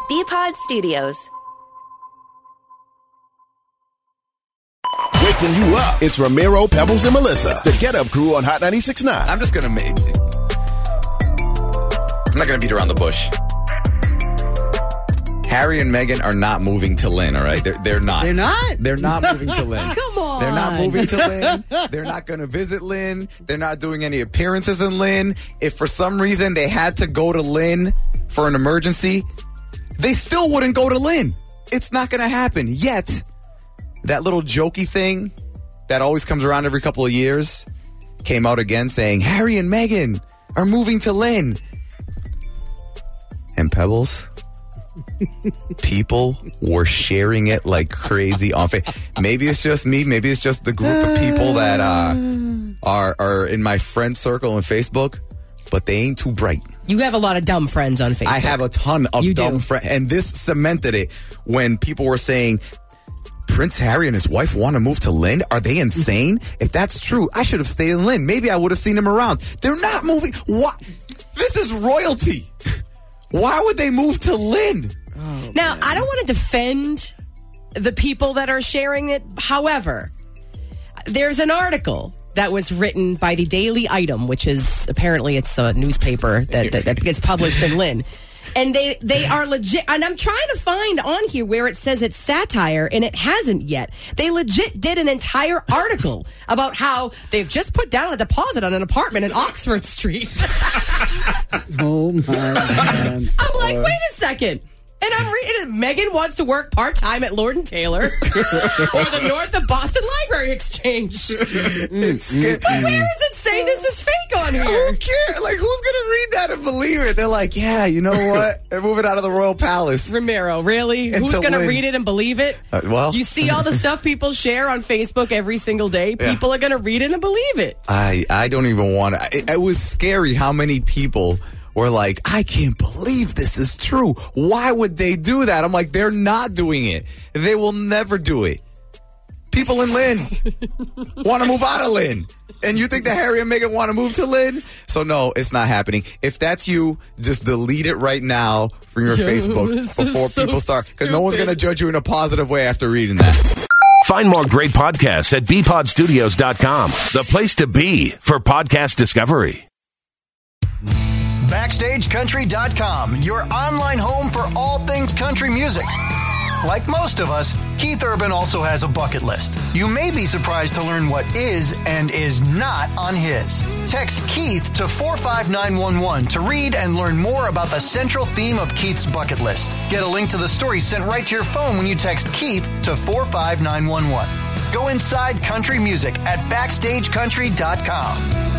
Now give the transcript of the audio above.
BPod Studios. Waking you up. It's Ramiro, Pebbles, and Melissa. The Get Up Crew on Hot 96.9. I'm not going to beat around the bush. Harry and Meghan are not moving to Lynn, all right? They're not. They're not? They're not moving to Lynn. Come on. They're not moving to Lynn. They're not going to visit Lynn. They're not doing any appearances in Lynn. If for some reason they had to go to Lynn for an emergency, they still wouldn't go to Lynn. It's not going to happen. Yet, that little jokey thing that always comes around every couple of years came out again saying, Harry and Meghan are moving to Lynn. And Pebbles, people were sharing it like crazy on Facebook. Maybe it's just me. Maybe it's just the group of people that are in my friend circle on Facebook, but they ain't too bright. You have a lot of dumb friends on Facebook. I have a ton of dumb friends. And this cemented it when people were saying, Prince Harry and his wife want to move to Lynn? Are they insane? If that's true, I should have stayed in Lynn. Maybe I would have seen them around. They're not moving. What? This is royalty. Why would they move to Lynn? Oh, now, man. I don't want to defend the people that are sharing it. However, there's an article that was written by the Daily Item, which is apparently it's a newspaper that gets published in Lynn. And they are legit. And I'm trying to find on here where it says it's satire, and it hasn't yet. They legit did an entire article about how they've just put down a deposit on an apartment in Oxford Street. Oh, my God. I'm like, wait a second. And I'm reading, Meghan wants to work part-time at Lord & Taylor or the North of Boston Library Exchange. But where does it say this is fake on here? Who cares? Like, who's going to read that and believe it? They're like, yeah, you know what? They're moving out of the Royal Palace. Ramiro, really? Who's going to read it and believe it? Well, you see all the stuff people share on Facebook every single day. People are going to read it and believe it. I don't even want to. It was scary how many people were like, I can't believe this is true. Why would they do that? I'm like, they're not doing it. They will never do it. People in Lynn want to move out of Lynn. And you think that Harry and Meghan want to move to Lynn? So no, it's not happening. If that's you, just delete it right now from your Facebook before people start. Because no one's going to judge you in a positive way after reading that. Find more great podcasts at bpodstudios.com. The place to be for podcast discovery. BackstageCountry.com, your online home for all things country music. Like most of us, Keith Urban also has a bucket list. You may be surprised to learn what is and is not on his. Text Keith to 45911 to read and learn more about the central theme of Keith's bucket list. Get a link to the story sent right to your phone when you text Keith to 45911. Go inside country music at BackstageCountry.com.